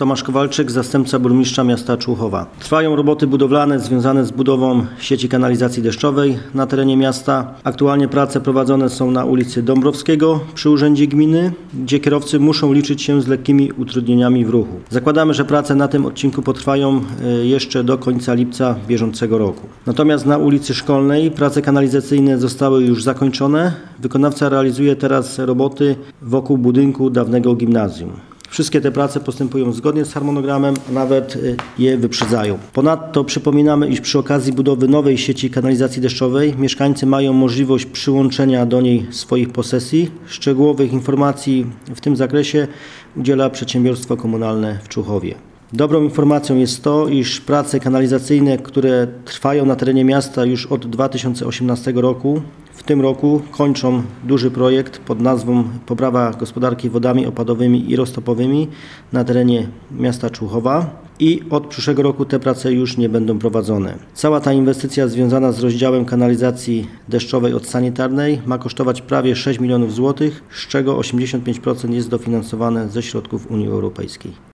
Tomasz Kowalczyk, zastępca burmistrza miasta Człuchowa. Trwają roboty budowlane związane z budową sieci kanalizacji deszczowej na terenie miasta. Aktualnie prace prowadzone są na ulicy Dąbrowskiego przy Urzędzie Gminy, gdzie kierowcy muszą liczyć się z lekkimi utrudnieniami w ruchu. Zakładamy, że prace na tym odcinku potrwają jeszcze do końca lipca bieżącego roku. Natomiast na ulicy Szkolnej prace kanalizacyjne zostały już zakończone. Wykonawca realizuje teraz roboty wokół budynku dawnego gimnazjum. Wszystkie te prace postępują zgodnie z harmonogramem, a nawet je wyprzedzają. Ponadto przypominamy, iż przy okazji budowy nowej sieci kanalizacji deszczowej mieszkańcy mają możliwość przyłączenia do niej swoich posesji. Szczegółowych informacji w tym zakresie udziela przedsiębiorstwo komunalne w Człuchowie. Dobrą informacją jest to, iż prace kanalizacyjne, które trwają na terenie miasta już od 2018 roku, w tym roku kończą duży projekt pod nazwą Poprawa gospodarki wodami opadowymi i roztopowymi na terenie miasta Człuchowa i od przyszłego roku te prace już nie będą prowadzone. Cała ta inwestycja związana z rozdziałem kanalizacji deszczowej od sanitarnej ma kosztować prawie 6 milionów złotych, z czego 85% jest dofinansowane ze środków Unii Europejskiej.